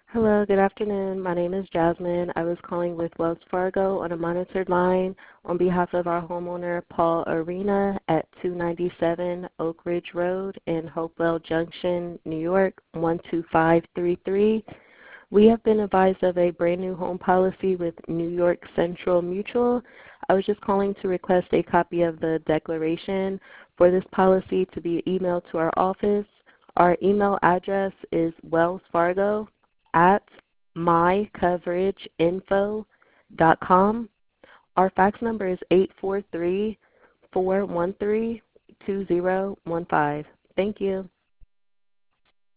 Hello, good afternoon. My name is Jasmine. I was calling with Wells Fargo on a monitored line on behalf of our homeowner, Paul Arena, at 297 Oak Ridge Road in Hopewell Junction, New York, 12533. We have been advised of a brand new home policy with New York Central Mutual. I was just calling to request a copy of the declaration for this policy to be emailed to our office. Our email address is wellsfargo mycoverageinfo.com. Our fax number is 843-413-2015. Thank you.